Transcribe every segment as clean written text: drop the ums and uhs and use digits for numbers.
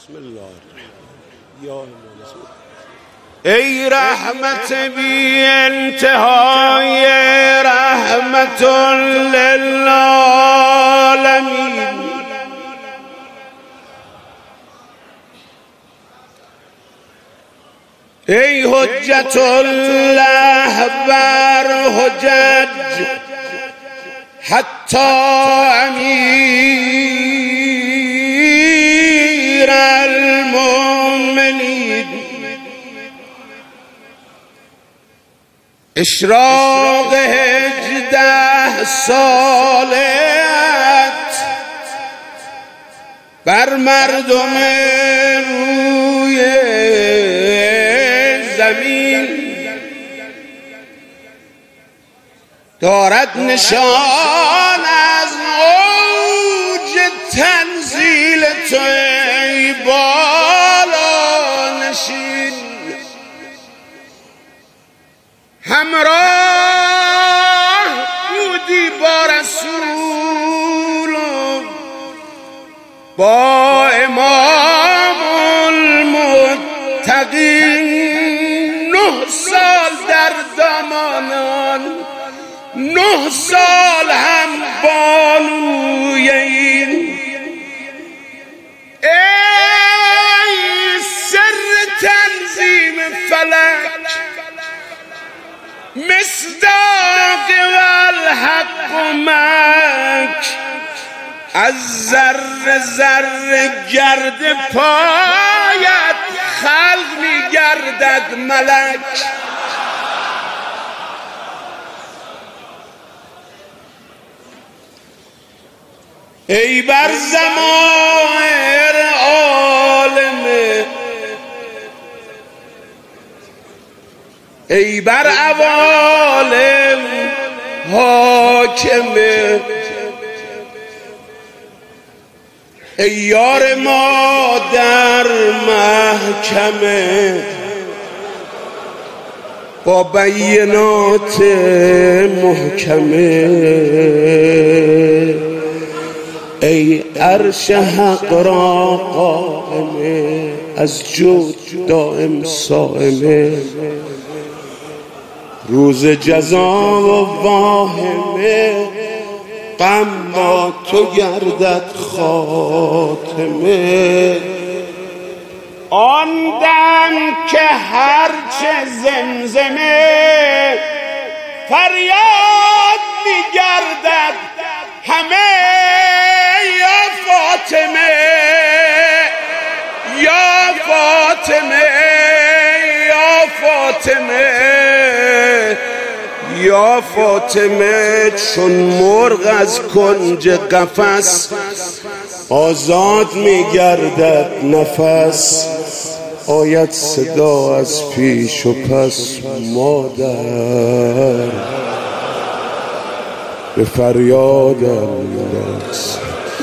بسم الله الرحمن یا ای رحمت بی انتهای رحمت للعالمین، ای حجت الله بر حجج حتی امیر المؤمنین، اشراق 18 سالت بر مردم روی زمین دارد نشان از اوج تنزیل تو ای بالا نشین، همراه بودی با رسول با امام المتقین، 9 سال در دامانان، 9 سال هم بانوی این، ای سر تنظیم فلک، مصداق والحق مک، از ذره ذره گرد پایت خلق می گردد ملک، ای بر ضمائر عالمه، ای بر عوالم حاکمه، ای یار ما در محکمه، با بینات محکمه، ای عرش حق را قائمه، از جود دائم صائمه، روز جزا و واهمه، غم با تو گردد خاتمه، آن دم که هرچه زمزمه فریاد می گردد همه، یا فاطمه یا فاطمه یا فاطمه یا فاطمه، چون مرغ از کنج قفس آزاد می گردد نفس، آید صدا از پیش و پس، مادر به فریادم برس.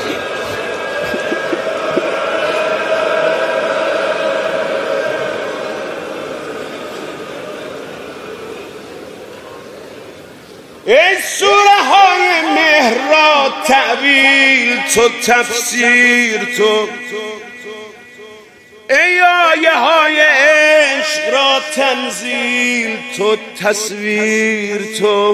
ای سوره های مهر را تعبیل تو، تفسیر تو، ای آیه های عشق را تنزیل تو، تصویر تو،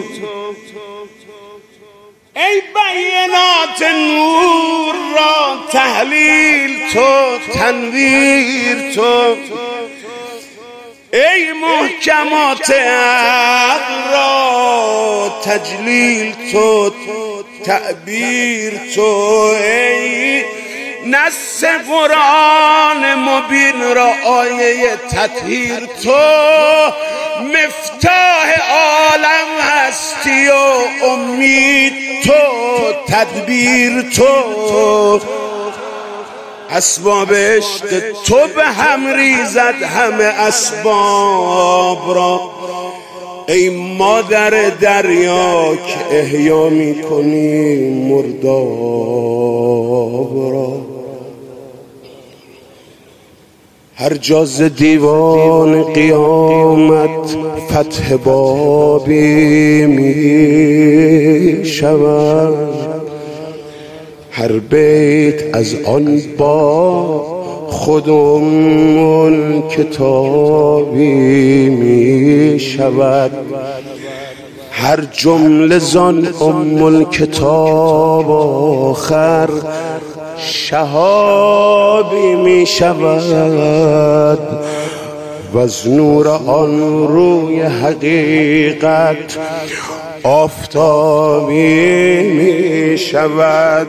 ای بینات نور را تحلیل تو، تنویر تو، ای محکمات عقل را تجلیل تو، تعبیر تو، ای نص قرآن مبین را آیه تطهیر تو، مفتاح عالم هستی و امید تو، تدبیر تو، اسباب عشق تو به هم ریزد همه اسباب را، ای مادر دریا که احیا می کنی مرداب را، هر جا ز دیوان قیامت فتح بابی می شود، هر بیت از آن با خودم کتابی می شود، هر جمله زان کتاب آخر شهابی می شود، و از نور آن روی حقیقت آفتابی می شود.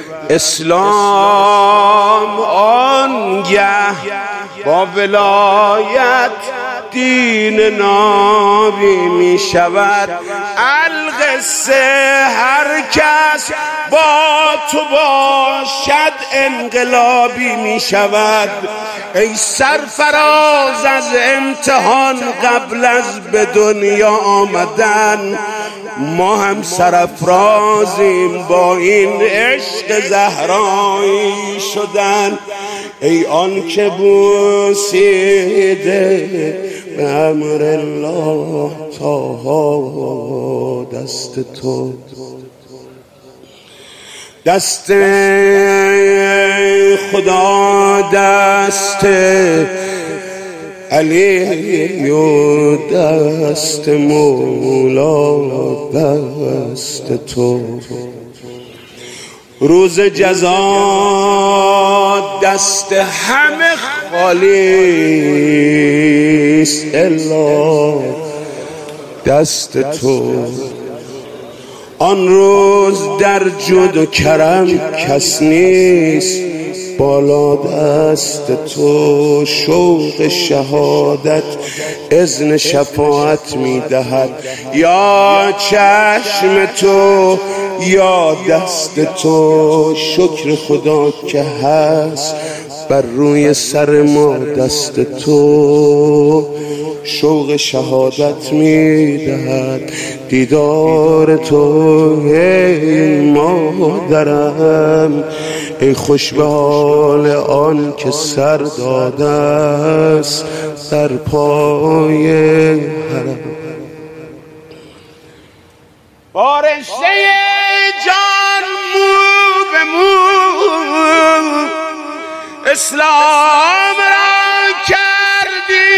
اسلام آنگه با ولایت دین نابی می شود. القصه هر کس با تو باشد انقلابی می شود. ای سرفراز از امتحان قبل از به دنیا آمدن، ما هم سرافرازیم با این عشق زهرایی شدن. ای آن که بوسیده به امر الله تا دست تو، دست خدا دست علی و دست مولا دست تو. روز جزا دست همه خالیست الا دست تو. آن روز در جود و کرم کس نیست بالا دست تو. شوق شهادت اذن شفاعت می دهد، یا چشم تو یا دست تو. شکر خدا که هست بر روی سر ما دست تو. شوق شهادت می دهد دیدار تو ای مادرم. ای خوش به حال آن که سر داده است در پای حرم. با رشته جان مو به مو اسلام را کردی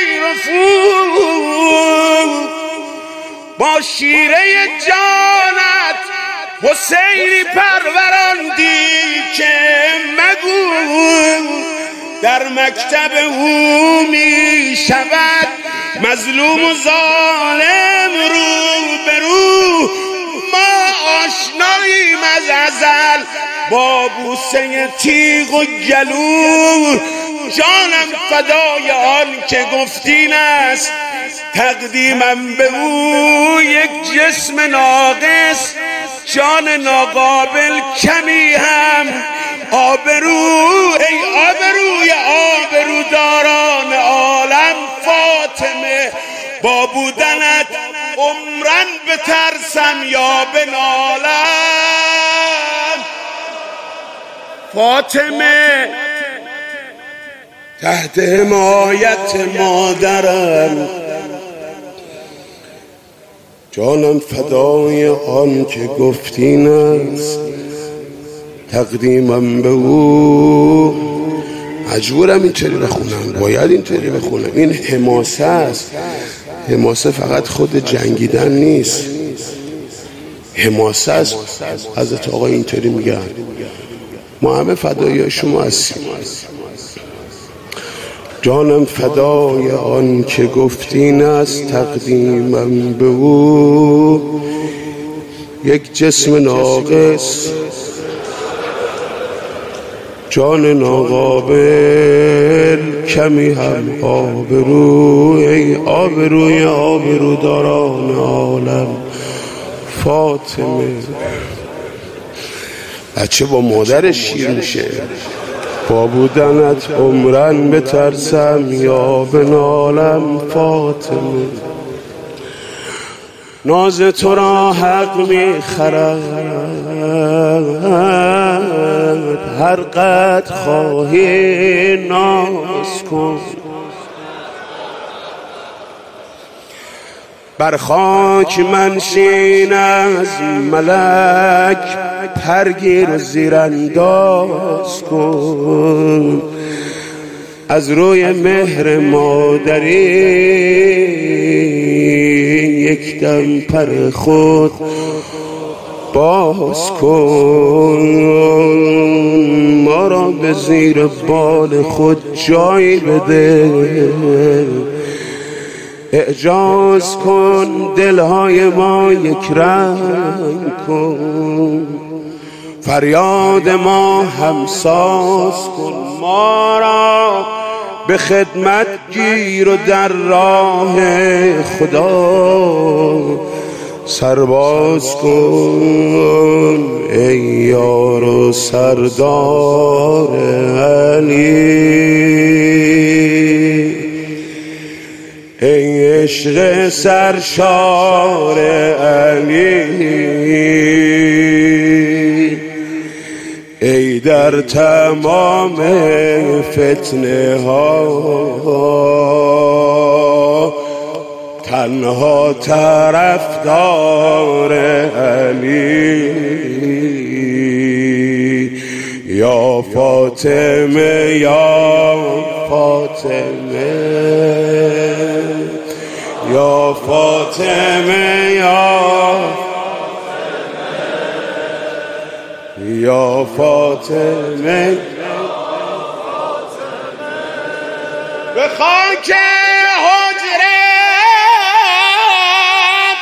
رفوع. با شیره جانت حسینی پروراندی که مگو در مکتب او می شود مظلوم و ظالم رو به رو. ما آشناییم از ازل با بوسه تیغ و گلو. جانم فدای آن که گفتین است تقدیمم به او یک جسم ناقص، جان ناقابل کمی هم آبرو. ای آبروی آبروداران عالم فاطمه، با بودنت عمرن بترسم یا بنالم. فاطمه تحت حمایت مادرم، جانم فدای آن که گفتین است تقدیمم به او. مجبورم اینطوری بخونم، باید اینطوری بخونم. این حماسه است. حماسه فقط خود جنگیدن نیست، حماسه است. حضرت آقا اینطوری میگن ما همه فدای شما هستیم. جانم فدای آن که گفتین است تقدیمم به او. یک جسم ناقص، جان ناقابل کمی هم آبرو. ای آبروی آبروداران عالم فاطمه. بچه با مادرش شیر میشه. با بودنت عمرن بترسم یا بنالم فاطمه. ناز تو را حق میخرد، هر قدر خواهی ناز کن. بر خاک منشین از ملک پرگیر و زیرانداز کن، از روی مهر مادری یک دم پر خود باز کن، ما را به زیر بال خود جای بده، اعجاز کن دلهای ما یک رنگ کن، فریاد ما همساز کن، ما را به خدمت گیر و در راه خدا سرباز کن، ای یار و سردار علی، ای عشق سرشار علی، ای در تمام فتنه ها تنها طرفدار علی، یا فاطمه یا فاطمه یا فاطمه یا فاطمه به خاک حجرت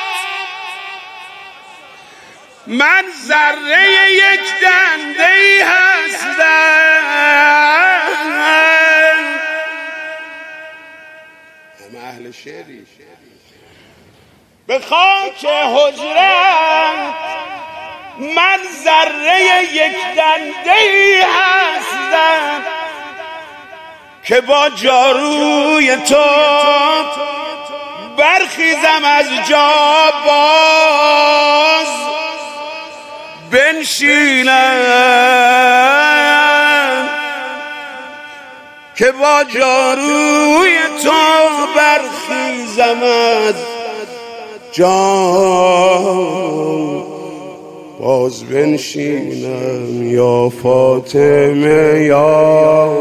من ذره یک دنده‌ای هستم، همه اهل شعری. به خاک حجرت من ذره یک دنده‌ای هستم که با جاروی تو برخیزم از جا باز بنشینم، که با جاروی تو برخیزم از جا باز بنشینم، یا فاطمه یا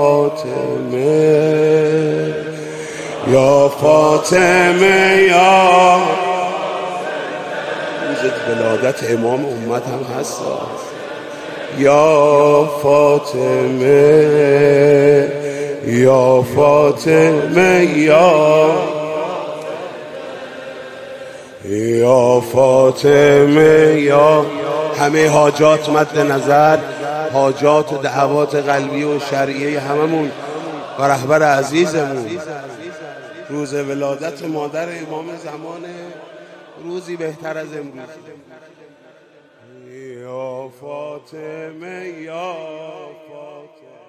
فاطمه یا فاطمه یا روز ولادت امام امت هم هست، یا فاطمه یا فاطمه یا فاطمه یا همه حاجات مد نظر، حاجات و دعوات قلبی و شرعیه هممون و رهبر عزیزمون، روز ولادت مادر امام زمان روزی بهتر از امروز. یا فاطمه یا فاطمه